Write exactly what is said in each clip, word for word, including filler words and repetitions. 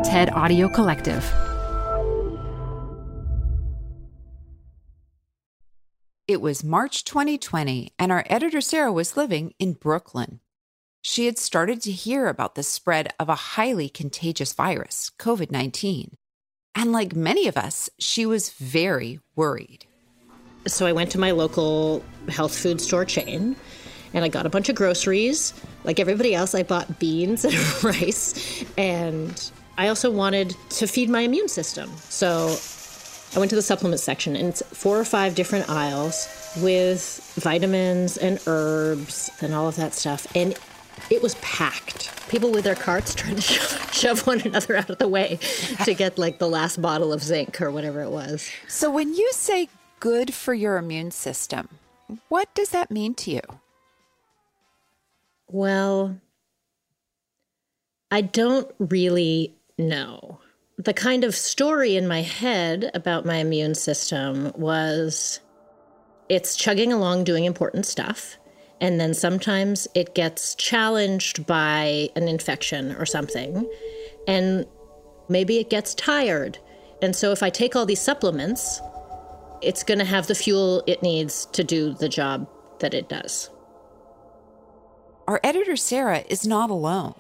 TED Audio Collective. It was March twenty twenty, and our editor Sarah was living in Brooklyn. She had started to hear about the spread of a highly contagious virus, COVID nineteen. And like many of us, she was very worried. So I went to my local health food store chain, and I got a bunch of groceries. Like everybody else, I bought beans and rice, and I also wanted to feed my immune system. So I went to the supplement section, and it's four or five different aisles with vitamins and herbs and all of that stuff. And it was packed. People with their carts trying to shove, shove one another out of the way to get like the last bottle of zinc or whatever it was. So when you say good for your immune system, what does that mean to you? Well, I don't really know. The kind of story in my head about my immune system was it's chugging along doing important stuff, and then sometimes it gets challenged by an infection or something, and maybe it gets tired. And so if I take all these supplements, it's going to have the fuel it needs to do the job that it does. Our editor Sarah is not alone.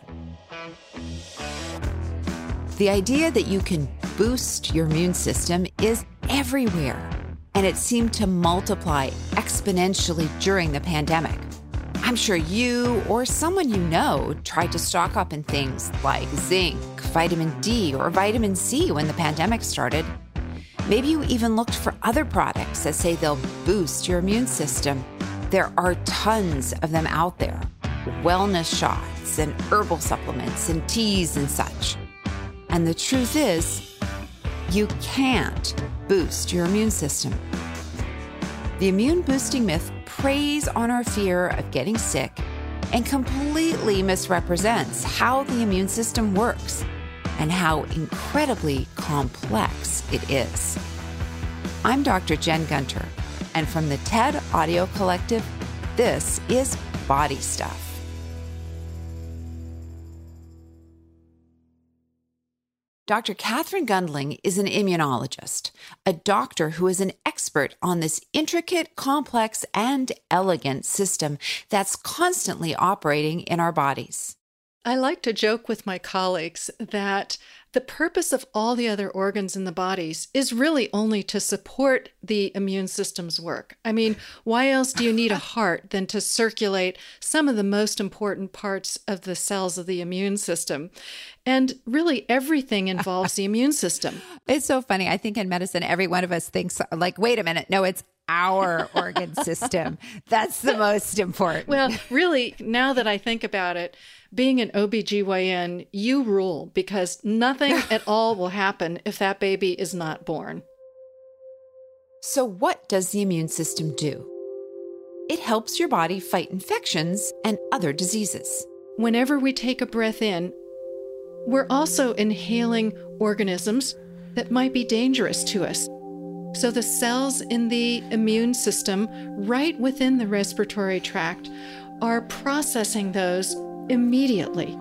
The idea that you can boost your immune system is everywhere, and it seemed to multiply exponentially during the pandemic. I'm sure you or someone you know tried to stock up in things like zinc, vitamin D, or vitamin C when the pandemic started. Maybe you even looked for other products that say they'll boost your immune system. There are tons of them out there. Wellness shots and herbal supplements and teas and such. And the truth is, you can't boost your immune system. The immune boosting myth preys on our fear of getting sick and completely misrepresents how the immune system works and how incredibly complex it is. I'm Doctor Jen Gunter, and from the TED Audio Collective, this is Body Stuff. Doctor Catherine Gundling is an immunologist, a doctor who is an expert on this intricate, complex, and elegant system that's constantly operating in our bodies. I like to joke with my colleagues that the purpose of all the other organs in the bodies is really only to support the immune system's work. I mean, why else do you need a heart than to circulate some of the most important parts of the cells of the immune system? And really, everything involves the immune system. It's so funny. I think in medicine, every one of us thinks like, wait a minute, no, it's our organ system. That's the most important. Well, really, now that I think about it, being an O B G Y N, you rule, because nothing at all will happen if that baby is not born. So what does the immune system do? It helps your body fight infections and other diseases. Whenever we take a breath in, we're also inhaling organisms that might be dangerous to us. So the cells in the immune system, right within the respiratory tract, are processing those immediately.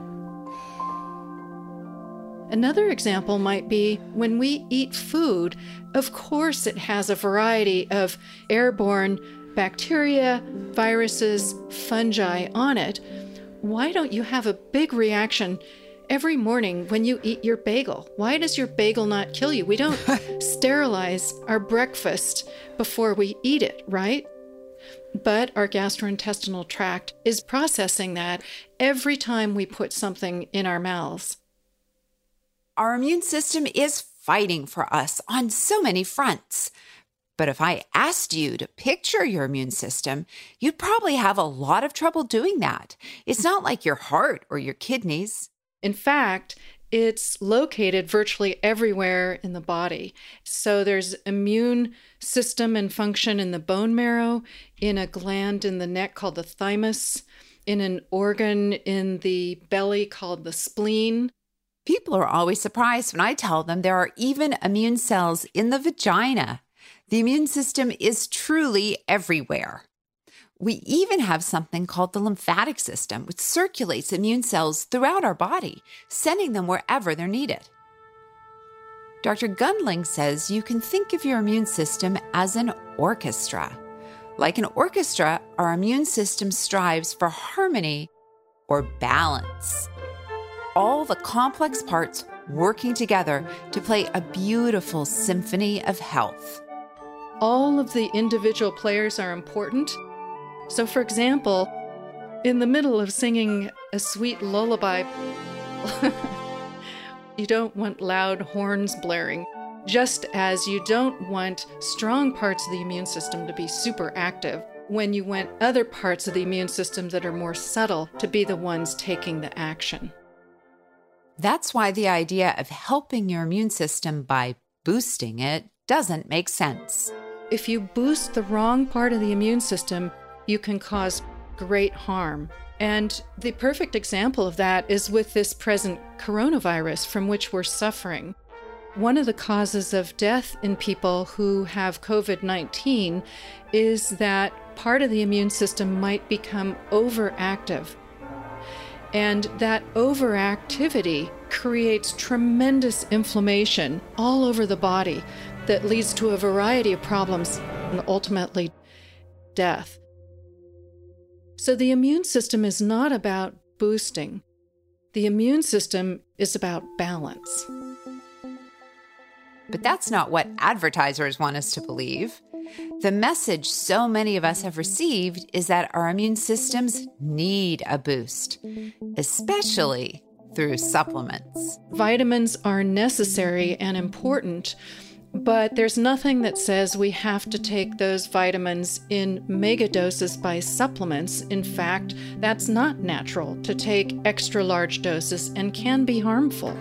Another example might be when we eat food, of course it has a variety of airborne bacteria, viruses, fungi on it. Why don't you have a big reaction every morning when you eat your bagel? Why does your bagel not kill you? We don't sterilize our breakfast before we eat it, right? But our gastrointestinal tract is processing that every time we put something in our mouths. Our immune system is fighting for us on so many fronts. But if I asked you to picture your immune system, you'd probably have a lot of trouble doing that. It's not like your heart or your kidneys. In fact, it's located virtually everywhere in the body. So there's immune system and function in the bone marrow, in a gland in the neck called the thymus, in an organ in the belly called the spleen. People are always surprised when I tell them there are even immune cells in the vagina. The immune system is truly everywhere. We even have something called the lymphatic system, which circulates immune cells throughout our body, sending them wherever they're needed. Doctor Gundling says you can think of your immune system as an orchestra. Like an orchestra, our immune system strives for harmony or balance. All the complex parts working together to play a beautiful symphony of health. All of the individual players are important. So, for example, in the middle of singing a sweet lullaby, you don't want loud horns blaring, just as you don't want strong parts of the immune system to be super active when you want other parts of the immune system that are more subtle to be the ones taking the action. That's why the idea of helping your immune system by boosting it doesn't make sense. If you boost the wrong part of the immune system, you can cause great harm. And the perfect example of that is with this present coronavirus from which we're suffering. One of the causes of death in people who have covid nineteen is that part of the immune system might become overactive. And that overactivity creates tremendous inflammation all over the body that leads to a variety of problems and ultimately death. So the immune system is not about boosting. The immune system is about balance. But that's not what advertisers want us to believe. The message so many of us have received is that our immune systems need a boost, especially through supplements. Vitamins are necessary and important, but there's nothing that says we have to take those vitamins in mega doses by supplements. In fact, that's not natural to take extra large doses and can be harmful.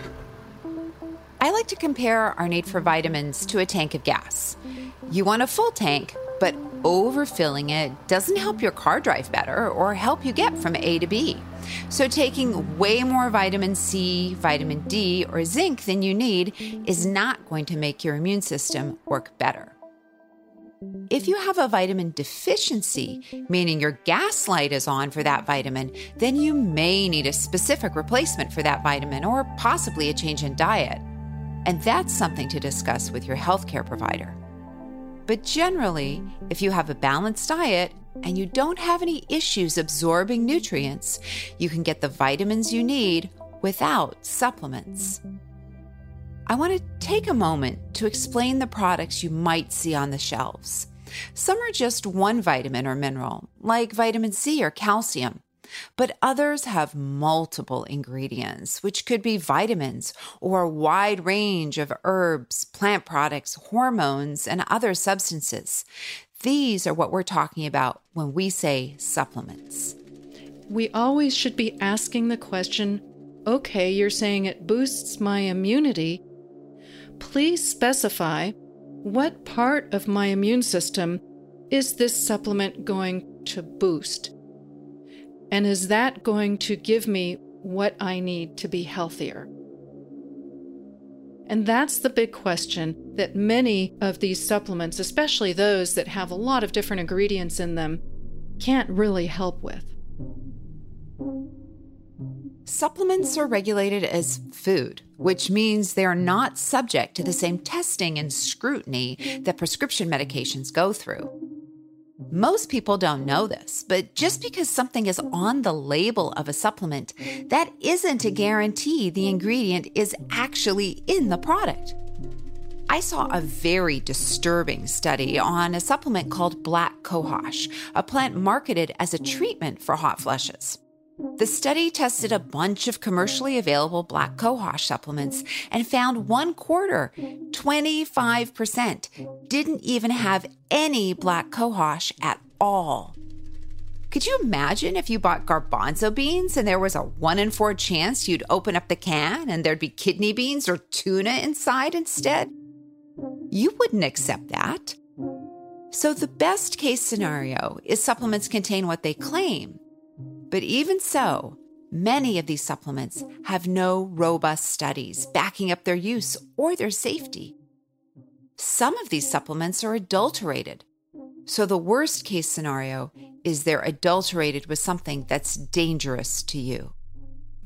I like to compare our need for vitamins to a tank of gas. You want a full tank, but overfilling it doesn't help your car drive better or help you get from A to B. So taking way more vitamin C, vitamin D, or zinc than you need is not going to make your immune system work better. If you have a vitamin deficiency, meaning your gas light is on for that vitamin, then you may need a specific replacement for that vitamin or possibly a change in diet. And that's something to discuss with your healthcare provider. But generally, if you have a balanced diet and you don't have any issues absorbing nutrients, you can get the vitamins you need without supplements. I want to take a moment to explain the products you might see on the shelves. Some are just one vitamin or mineral, like vitamin C or calcium. But others have multiple ingredients, which could be vitamins or a wide range of herbs, plant products, hormones, and other substances. These are what we're talking about when we say supplements. We always should be asking the question, okay, you're saying it boosts my immunity. Please specify what part of my immune system is this supplement going to boost? And is that going to give me what I need to be healthier? And that's the big question that many of these supplements, especially those that have a lot of different ingredients in them, can't really help with. Supplements are regulated as food, which means they are not subject to the same testing and scrutiny that prescription medications go through. Most people don't know this, but just because something is on the label of a supplement, that isn't a guarantee the ingredient is actually in the product. I saw a very disturbing study on a supplement called black cohosh, a plant marketed as a treatment for hot flushes. The study tested a bunch of commercially available black cohosh supplements and found one quarter, twenty-five percent, didn't even have any black cohosh at all. Could you imagine if you bought garbanzo beans and there was a one in four chance you'd open up the can and there'd be kidney beans or tuna inside instead? You wouldn't accept that. So the best case scenario is supplements contain what they claim. But even so, many of these supplements have no robust studies backing up their use or their safety. Some of these supplements are adulterated. So the worst case scenario is they're adulterated with something that's dangerous to you.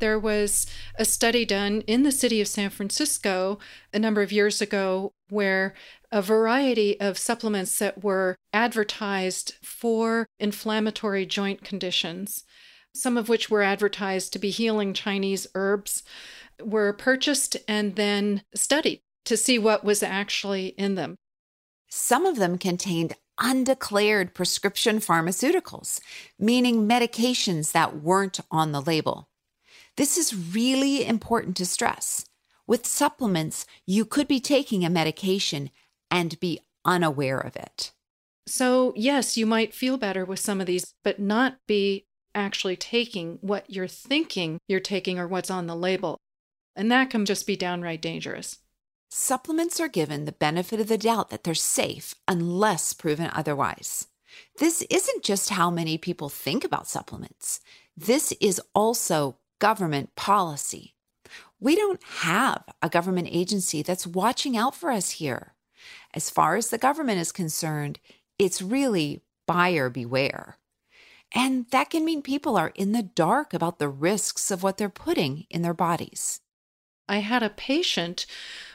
There was a study done in the city of San Francisco a number of years ago where a variety of supplements that were advertised for inflammatory joint conditions, some of which were advertised to be healing Chinese herbs, were purchased and then studied to see what was actually in them. Some of them contained undeclared prescription pharmaceuticals, meaning medications that weren't on the label. This is really important to stress. With supplements, you could be taking a medication and be unaware of it. So, yes, you might feel better with some of these, but not be actually taking what you're thinking you're taking or what's on the label. And that can just be downright dangerous. Supplements are given the benefit of the doubt that they're safe unless proven otherwise. This isn't just how many people think about supplements. This is also government policy. We don't have a government agency that's watching out for us here. As far as the government is concerned, it's really buyer beware. And that can mean people are in the dark about the risks of what they're putting in their bodies. I had a patient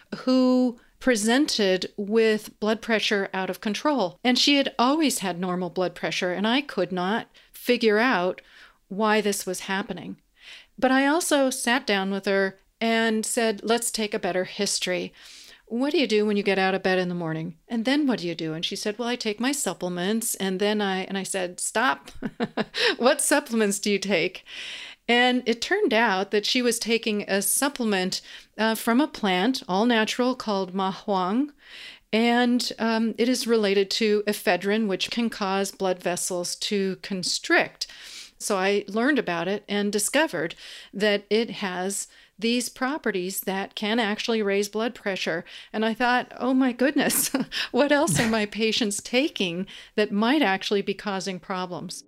who presented with blood pressure out of control, and she had always had normal blood pressure, and I could not figure out why this was happening. But I also sat down with her and said, let's take a better history. What do you do when you get out of bed in the morning? And then what do you do? And she said, well, I take my supplements. And then I, and I said, stop. What supplements do you take? And it turned out that she was taking a supplement uh, from a plant, all natural, called ma huang. And um, it is related to ephedrine, which can cause blood vessels to constrict. So I learned about it and discovered that it has these properties that can actually raise blood pressure. And I thought, oh my goodness, what else are my patients taking that might actually be causing problems?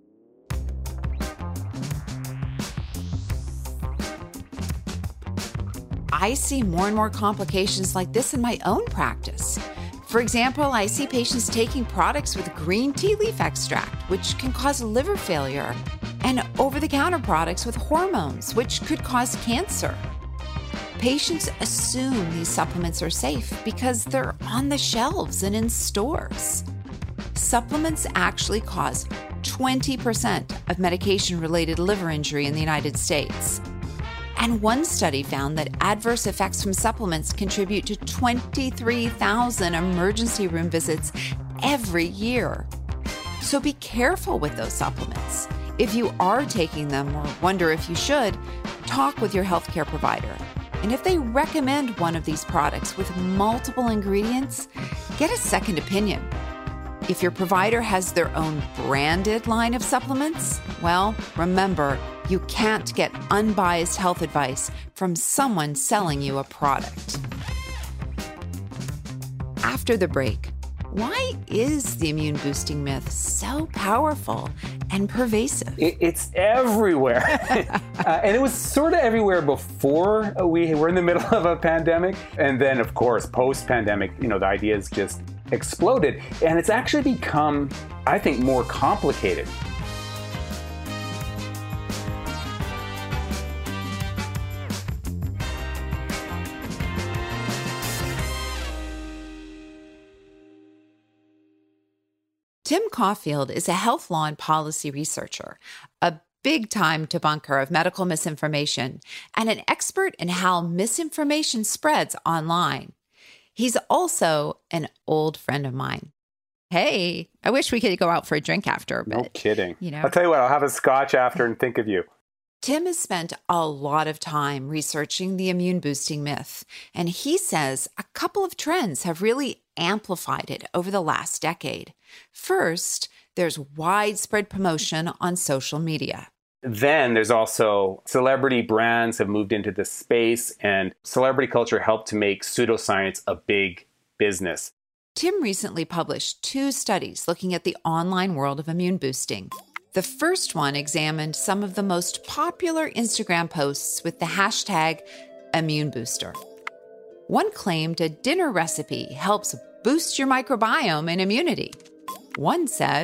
I see more and more complications like this in my own practice. For example, I see patients taking products with green tea leaf extract, which can cause liver failure, and over-the-counter products with hormones, which could cause cancer. Patients assume these supplements are safe because they're on the shelves and in stores. Supplements actually cause twenty percent of medication-related liver injury in the United States. And one study found that adverse effects from supplements contribute to twenty-three thousand emergency room visits every year. So be careful with those supplements. If you are taking them or wonder if you should, talk with your healthcare provider. And if they recommend one of these products with multiple ingredients, get a second opinion. If your provider has their own branded line of supplements, well, remember, you can't get unbiased health advice from someone selling you a product. After the break, why is the immune boosting myth so powerful and pervasive? It's everywhere. uh, and it was sort of everywhere before we were in the middle of a pandemic. And then, of course, post-pandemic, you know, the ideas just exploded. And it's actually become, I think, more complicated. Tim Caulfield is a health law and policy researcher, a big-time debunker of medical misinformation, and an expert in how misinformation spreads online. He's also an old friend of mine. Hey, I wish we could go out for a drink after. But, no kidding. You know, I'll tell you what, I'll have a scotch after and think of you. Tim has spent a lot of time researching the immune boosting myth, and he says a couple of trends have really amplified it over the last decade. First, there's widespread promotion on social media. Then there's also celebrity brands have moved into this space, and celebrity culture helped to make pseudoscience a big business. Tim recently published two studies looking at the online world of immune boosting. The first one examined some of the most popular Instagram posts with the hashtag immune booster. One claimed a dinner recipe helps boost your microbiome and immunity. One said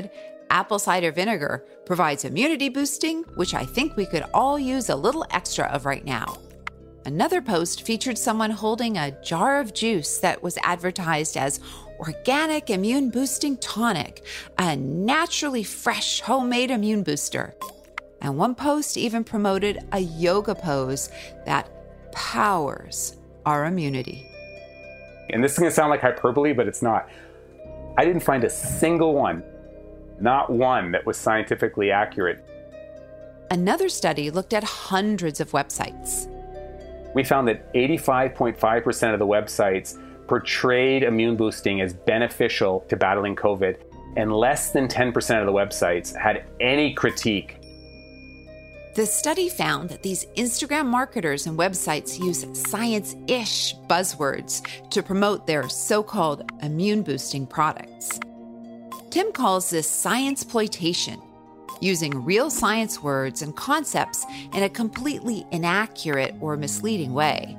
Apple cider vinegar provides immunity boosting, which I think we could all use a little extra of right now. Another post featured someone holding a jar of juice that was advertised as organic immune boosting tonic, a naturally fresh homemade immune booster. And one post even promoted a yoga pose that powers our immunity. And this is going to sound like hyperbole, but it's not. I didn't find a single one, not one, that was scientifically accurate. Another study looked at hundreds of websites. We found that eighty-five point five percent of the websites portrayed immune boosting as beneficial to battling COVID, and less than ten percent of the websites had any critique. The study found that these Instagram marketers and websites use science-ish buzzwords to promote their so-called immune-boosting products. Tim calls this science-ploitation, using real science words and concepts in a completely inaccurate or misleading way.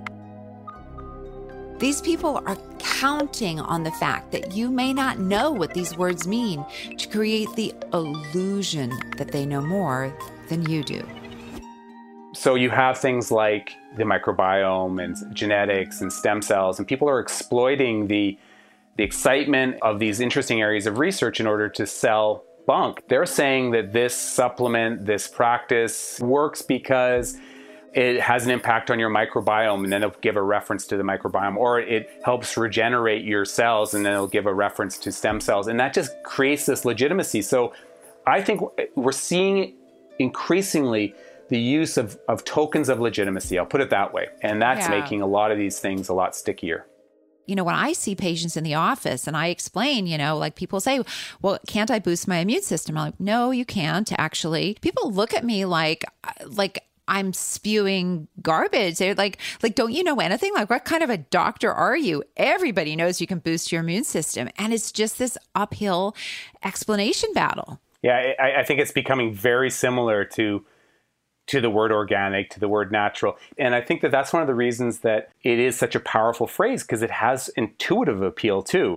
These people are counting on the fact that you may not know what these words mean to create the illusion that they know more than you do. So you have things like the microbiome and genetics and stem cells, and people are exploiting the, the excitement of these interesting areas of research in order to sell bunk. They're saying that this supplement, this practice works because it has an impact on your microbiome, and then they'll give a reference to the microbiome, or it helps regenerate your cells, and then it'll give a reference to stem cells. And that just creates this legitimacy. So I think we're seeing increasingly the use of, of tokens of legitimacy. I'll put it that way. And that's Yeah. making a lot of these things a lot stickier. You know, when I see patients in the office and I explain, you know, like people say, well, can't I boost my immune system? I'm like, no, you can't actually. People look at me like, like I'm spewing garbage. They're like, like, don't you know anything? Like, what kind of a doctor are you? Everybody knows you can boost your immune system. And it's just this uphill explanation battle. Yeah, I, I think it's becoming very similar to to the word organic, to the word natural. And I think that that's one of the reasons that it is such a powerful phrase, because it has intuitive appeal too.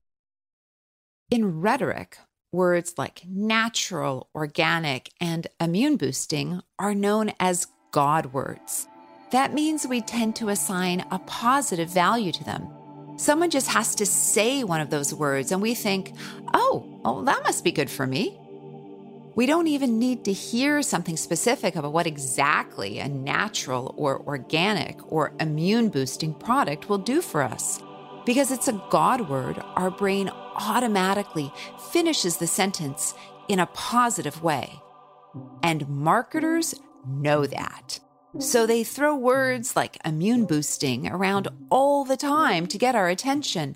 In rhetoric, words like natural, organic, and immune boosting are known as God words. That means we tend to assign a positive value to them. Someone just has to say one of those words and we think, oh, oh, that must be good for me. We don't even need to hear something specific about what exactly a natural or organic or immune boosting product will do for us. Because it's a God word, our brain automatically finishes the sentence in a positive way. And marketers know that. So they throw words like immune boosting around all the time to get our attention.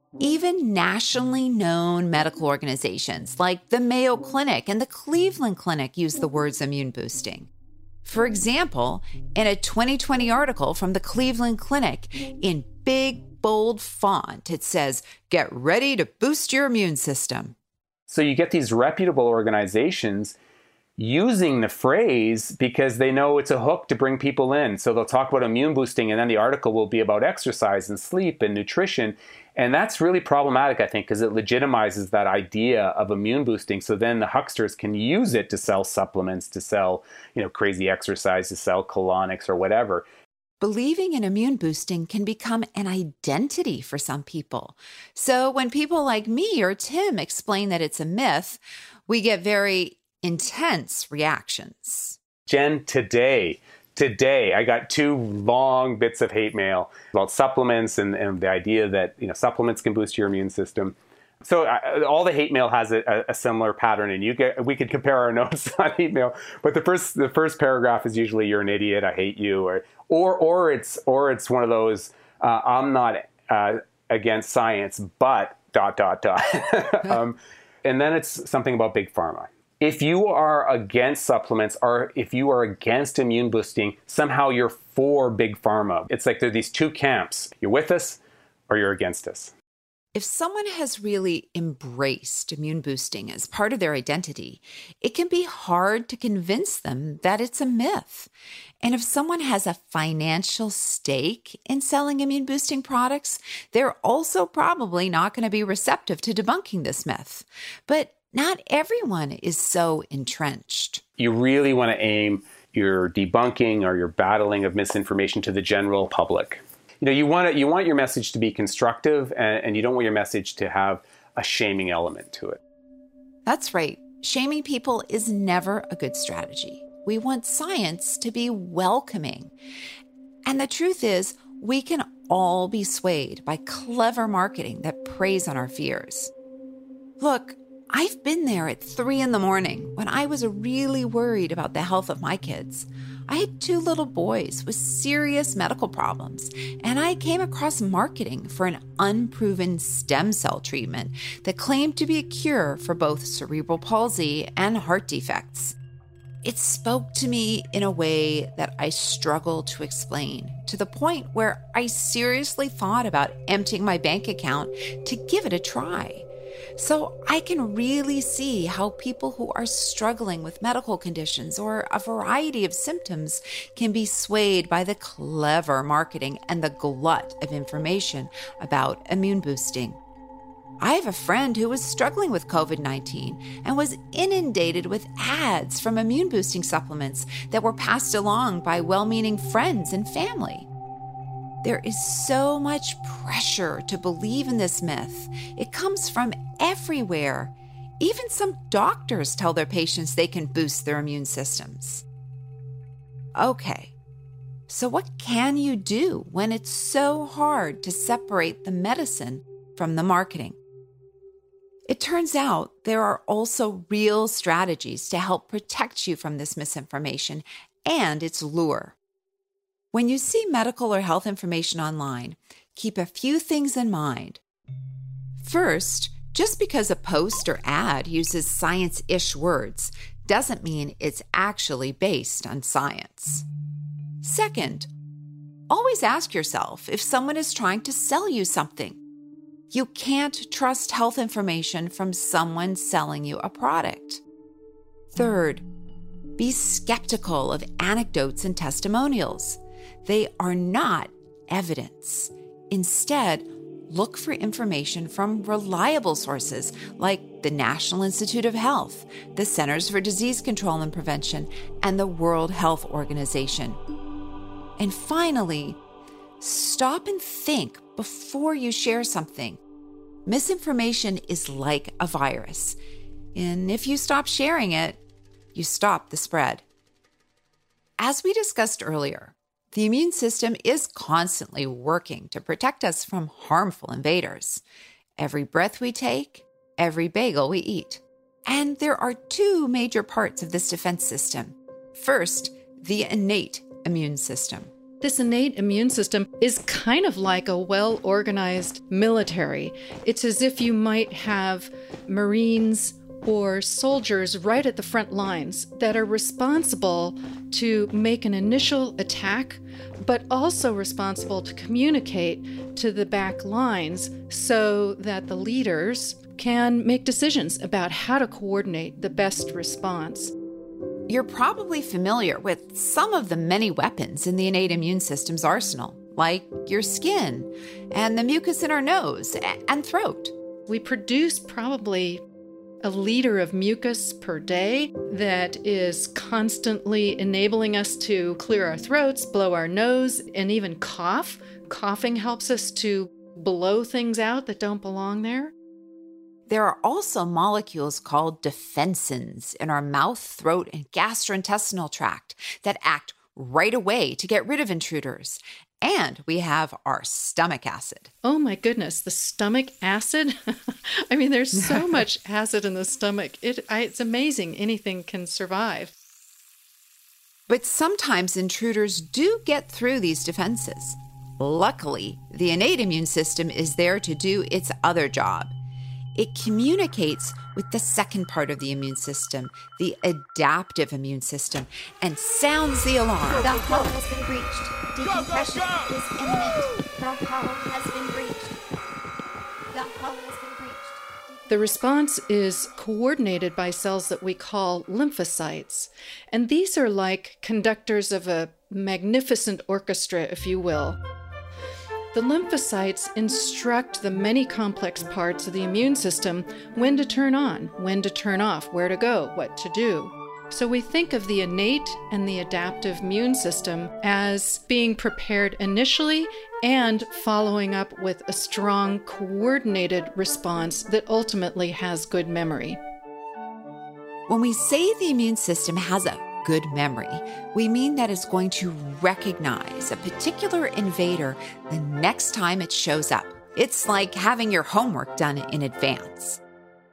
Even nationally known medical organizations like the Mayo Clinic and the Cleveland Clinic use the words immune boosting. For example, in a twenty twenty article from the Cleveland Clinic, in big, bold font, it says, "Get ready to boost your immune system." So you get these reputable organizations using the phrase because they know it's a hook to bring people in. So they'll talk about immune boosting, and then the article will be about exercise and sleep and nutrition. And that's really problematic, I think, because it legitimizes that idea of immune boosting. So then the hucksters can use it to sell supplements, to sell, you know, crazy exercise, to sell colonics or whatever. Believing in immune boosting can become an identity for some people. So when people like me or Tim explain that it's a myth, we get very intense reactions. Jen, today, today, I got two long bits of hate mail about supplements and, and the idea that, you know, supplements can boost your immune system. So uh, all the hate mail has a, a similar pattern, and you get, we could compare our notes on hate mail. But the first the first paragraph is usually "You're an idiot, I hate you," or or or it's or it's one of those uh, "I'm not uh, against science, but dot dot dot," um, and then it's something about big pharma. If you are against supplements, or if you are against immune boosting, somehow you're for big pharma. It's like there are these two camps: you're with us, or you're against us. If someone has really embraced immune boosting as part of their identity, it can be hard to convince them that it's a myth. And if someone has a financial stake in selling immune boosting products, they're also probably not going to be receptive to debunking this myth. But not everyone is so entrenched. You really want to aim your debunking or your battling of misinformation to the general public. You know, you want it, you want your message to be constructive, and, and you don't want your message to have a shaming element to it. That's right. Shaming people is never a good strategy. We want science to be welcoming. And the truth is, we can all be swayed by clever marketing that preys on our fears. Look, I've been there at three in the morning when I was really worried about the health of my kids. I had two little boys with serious medical problems, and I came across marketing for an unproven stem cell treatment that claimed to be a cure for both cerebral palsy and heart defects. It spoke to me in a way that I struggled to explain, to the point where I seriously thought about emptying my bank account to give it a try. So I can really see how people who are struggling with medical conditions or a variety of symptoms can be swayed by the clever marketing and the glut of information about immune boosting. I have a friend who was struggling with covid nineteen and was inundated with ads from immune boosting supplements that were passed along by well-meaning friends and family. There is so much pressure to believe in this myth. It comes from everywhere. Even some doctors tell their patients they can boost their immune systems. Okay, so what can you do when it's so hard to separate the medicine from the marketing? It turns out there are also real strategies to help protect you from this misinformation and its lure. When you see medical or health information online, keep a few things in mind. First, just because a post or ad uses science-ish words doesn't mean it's actually based on science. Second, always ask yourself if someone is trying to sell you something. You can't trust health information from someone selling you a product. Third, be skeptical of anecdotes and testimonials. They are not evidence. Instead, look for information from reliable sources like the National Institute of Health, the Centers for Disease Control and Prevention, and the World Health Organization. And finally, stop and think before you share something. Misinformation is like a virus, and if you stop sharing it, you stop the spread. As we discussed earlier, the immune system is constantly working to protect us from harmful invaders. Every breath we take, every bagel we eat. And there are two major parts of this defense system. First, the innate immune system. This innate immune system is kind of like a well-organized military. It's as if you might have Marines or soldiers right at the front lines that are responsible to make an initial attack, but also responsible to communicate to the back lines so that the leaders can make decisions about how to coordinate the best response. You're probably familiar with some of the many weapons in the innate immune system's arsenal, like your skin and the mucus in our nose and throat. We produce probably a liter of mucus per day that is constantly enabling us to clear our throats, blow our nose, and even cough. Coughing helps us to blow things out that don't belong there. There are also molecules called defensins in our mouth, throat, and gastrointestinal tract that act right away to get rid of intruders. And we have our stomach acid. Oh my goodness, the stomach acid? I mean, there's so much acid in the stomach. It, I, it's amazing anything can survive. But sometimes intruders do get through these defenses. Luckily, the innate immune system is there to do its other job. It communicates with the second part of the immune system, the adaptive immune system, and sounds the alarm. The hull has been breached. Decompression is imminent. The hull has been breached. The hull has been breached. The response is coordinated by cells that we call lymphocytes. And these are like conductors of a magnificent orchestra, if you will. The lymphocytes instruct the many complex parts of the immune system when to turn on, when to turn off, where to go, what to do. So we think of the innate and the adaptive immune system as being prepared initially and following up with a strong, coordinated response that ultimately has good memory. When we say the immune system has a good memory, we mean that it's going to recognize a particular invader the next time it shows up. It's like having your homework done in advance.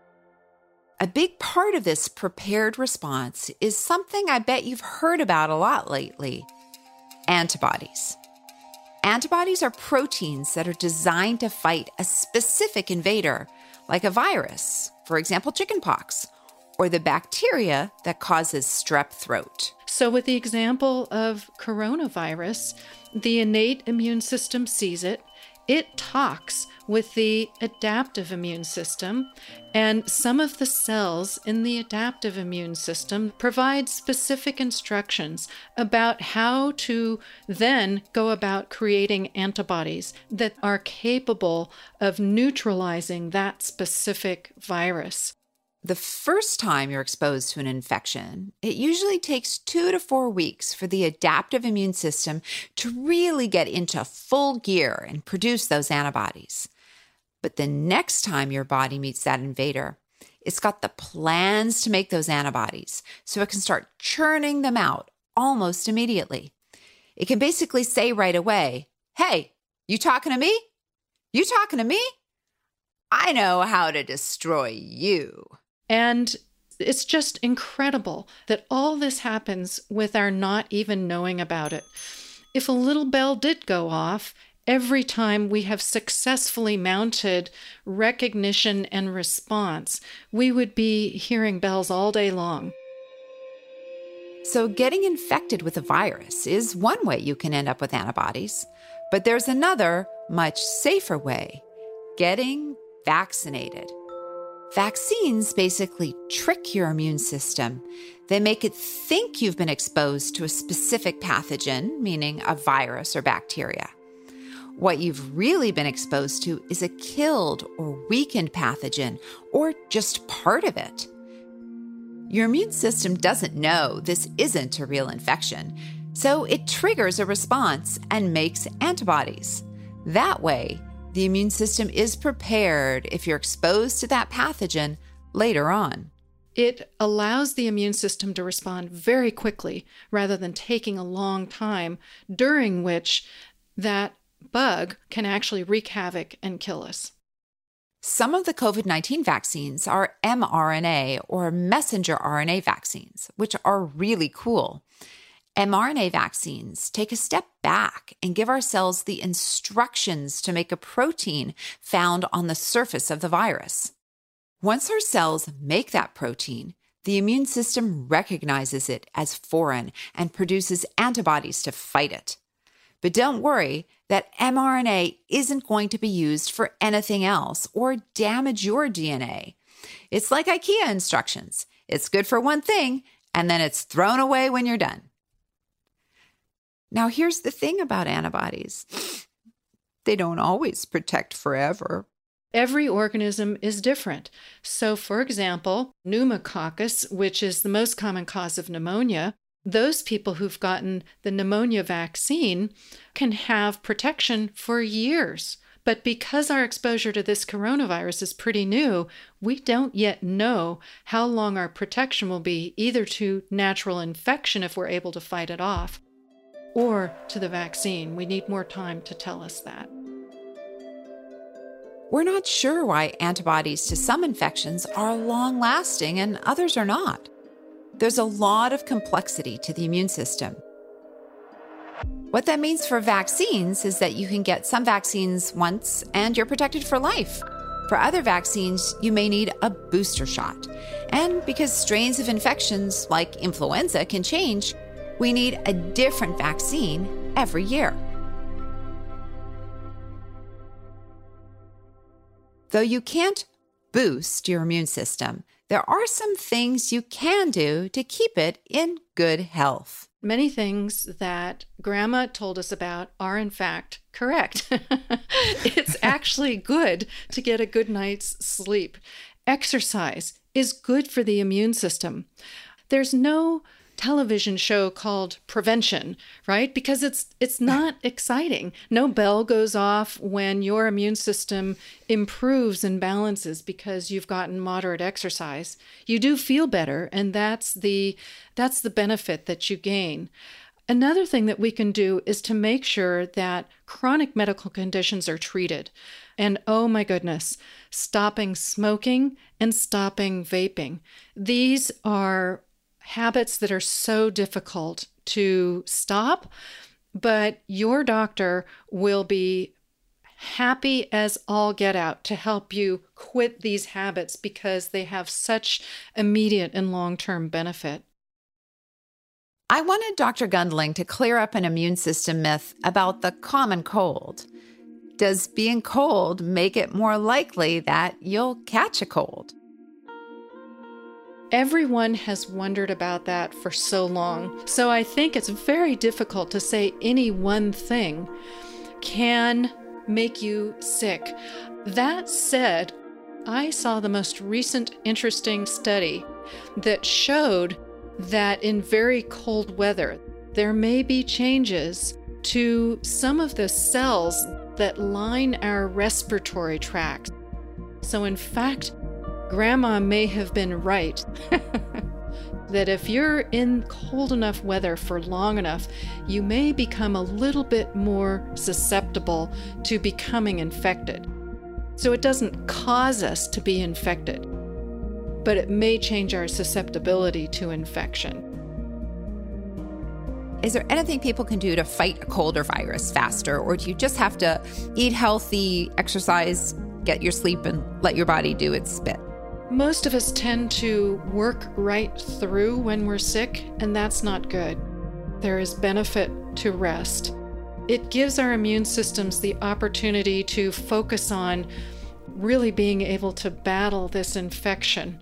A big part of this prepared response is something I bet you've heard about a lot lately: antibodies. Antibodies are proteins that are designed to fight a specific invader, like a virus, for example, chickenpox, or the bacteria that causes strep throat. So with the example of coronavirus, the innate immune system sees it. It talks with the adaptive immune system, and some of the cells in the adaptive immune system provide specific instructions about how to then go about creating antibodies that are capable of neutralizing that specific virus. The first time you're exposed to an infection, it usually takes two to four weeks for the adaptive immune system to really get into full gear and produce those antibodies. But the next time your body meets that invader, it's got the plans to make those antibodies, so it can start churning them out almost immediately. It can basically say right away, "Hey, you talking to me? You talking to me? I know how to destroy you." And it's just incredible that all this happens with our not even knowing about it. If a little bell did go off every time we have successfully mounted recognition and response, we would be hearing bells all day long. So getting infected with a virus is one way you can end up with antibodies. But there's another, much safer way: getting vaccinated. Vaccines basically trick your immune system. They make it think you've been exposed to a specific pathogen, meaning a virus or bacteria. What you've really been exposed to is a killed or weakened pathogen, or just part of it. Your immune system doesn't know this isn't a real infection, so it triggers a response and makes antibodies. That way, the immune system is prepared if you're exposed to that pathogen later on. It allows the immune system to respond very quickly rather than taking a long time, during which that bug can actually wreak havoc and kill us. Some of the COVID nineteen vaccines are mRNA or messenger R N A vaccines, which are really cool. mRNA vaccines take a step back and give our cells the instructions to make a protein found on the surface of the virus. Once our cells make that protein, the immune system recognizes it as foreign and produces antibodies to fight it. But don't worry, that mRNA isn't going to be used for anything else or damage your D N A. It's like IKEA instructions. It's good for one thing, and then it's thrown away when you're done. Now, here's the thing about antibodies. They don't always protect forever. Every organism is different. So, for example, pneumococcus, which is the most common cause of pneumonia, those people who've gotten the pneumonia vaccine can have protection for years. But because our exposure to this coronavirus is pretty new, we don't yet know how long our protection will be, either to natural infection if we're able to fight it off, or to the vaccine. We need more time to tell us that. We're not sure why antibodies to some infections are long-lasting and others are not. There's a lot of complexity to the immune system. What that means for vaccines is that you can get some vaccines once and you're protected for life. For other vaccines, you may need a booster shot. And because strains of infections like influenza can change, we need a different vaccine every year. Though you can't boost your immune system, there are some things you can do to keep it in good health. Many things that Grandma told us about are, in fact, correct. It's actually good to get a good night's sleep. Exercise is good for the immune system. There's no television show called Prevention, right? Because it's it's not exciting. No bell goes off when your immune system improves and balances because you've gotten moderate exercise. You do feel better, and that's the that's the benefit that you gain. Another thing that we can do is to make sure that chronic medical conditions are treated. And oh my goodness, stopping smoking and stopping vaping. These are habits that are so difficult to stop, but your doctor will be happy as all get out to help you quit these habits because they have such immediate and long-term benefit. I wanted Doctor Gundling to clear up an immune system myth about the common cold. Does being cold make it more likely that you'll catch a cold? Everyone has wondered about that for so long. So I think it's very difficult to say any one thing can make you sick. That said, I saw the most recent interesting study that showed that in very cold weather, there may be changes to some of the cells that line our respiratory tract. So in fact, Grandma may have been right that if you're in cold enough weather for long enough, you may become a little bit more susceptible to becoming infected. So it doesn't cause us to be infected, but it may change our susceptibility to infection. Is there anything people can do to fight a cold or virus faster, or do you just have to eat healthy, exercise, get your sleep, and let your body do its bit? Most of us tend to work right through when we're sick, and that's not good. There is benefit to rest. It gives our immune systems the opportunity to focus on really being able to battle this infection.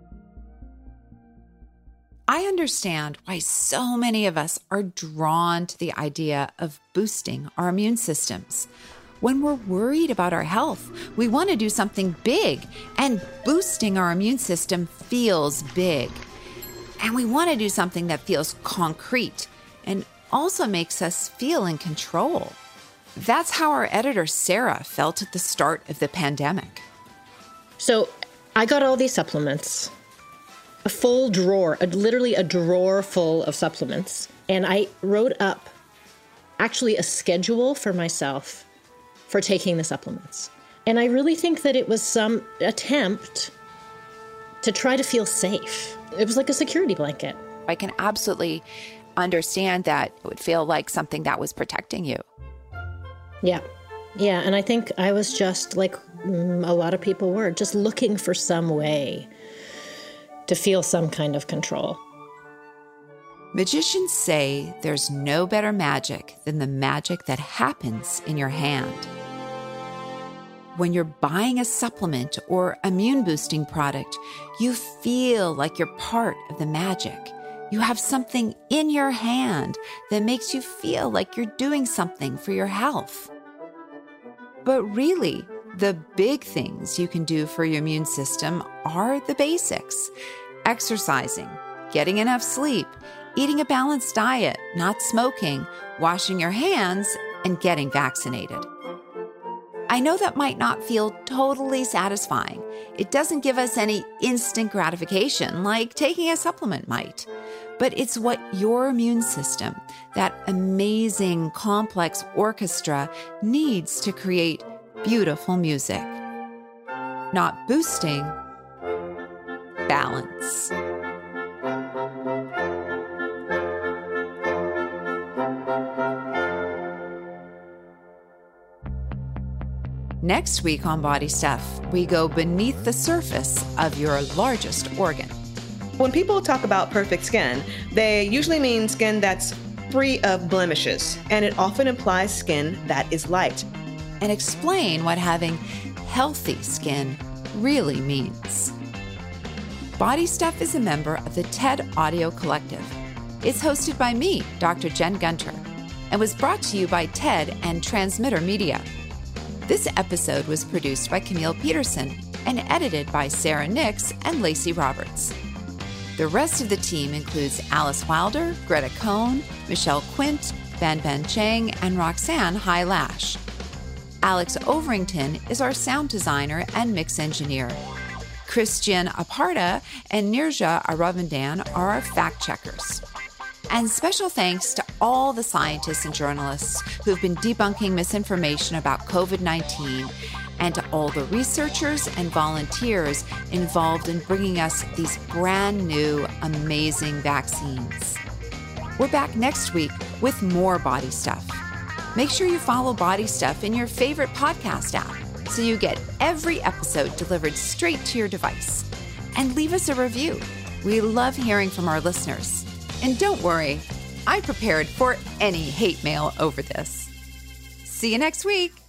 I understand why so many of us are drawn to the idea of boosting our immune systems. When we're worried about our health, we want to do something big, and boosting our immune system feels big. And we want to do something that feels concrete and also makes us feel in control. That's how our editor, Sarah, felt at the start of the pandemic. So I got all these supplements, a full drawer, a, literally a drawer full of supplements. And I wrote up actually a schedule for myself for taking the supplements. And I really think that it was some attempt to try to feel safe. It was like a security blanket. I can absolutely understand that it would feel like something that was protecting you. Yeah. Yeah. And I think I was just like mm, a lot of people were, just looking for some way to feel some kind of control. Magicians say there's no better magic than the magic that happens in your hand. When you're buying a supplement or immune boosting product, you feel like you're part of the magic. You have something in your hand that makes you feel like you're doing something for your health. But really, the big things you can do for your immune system are the basics: exercising, getting enough sleep, eating a balanced diet, not smoking, washing your hands, and getting vaccinated. I know that might not feel totally satisfying. It doesn't give us any instant gratification like taking a supplement might. But it's what your immune system, that amazing complex orchestra, needs to create beautiful music. Not boosting, balance. Next week on Body Stuff, we go beneath the surface of your largest organ. When people talk about perfect skin, they usually mean skin that's free of blemishes, and it often implies skin that is light. And explain what having healthy skin really means. Body Stuff is a member of the TED Audio Collective. It's hosted by me, Doctor Jen Gunter, and was brought to you by TED and Transmitter Media. This episode was produced by Camille Peterson and edited by Sarah Nix and Lacey Roberts. The rest of the team includes Alice Wilder, Greta Cohn, Michelle Quint, Ban Ban Chang, and Roxanne Hai Lash. Alex Overington is our sound designer and mix engineer. Christian Aparta and Nirja Aravindan are our fact checkers. And special thanks to all the scientists and journalists who've been debunking misinformation about covid nineteen, and to all the researchers and volunteers involved in bringing us these brand new, amazing vaccines. We're back next week with more Body Stuff. Make sure you follow Body Stuff in your favorite podcast app so you get every episode delivered straight to your device. And leave us a review. We love hearing from our listeners. And don't worry, I prepared for any hate mail over this. See you next week.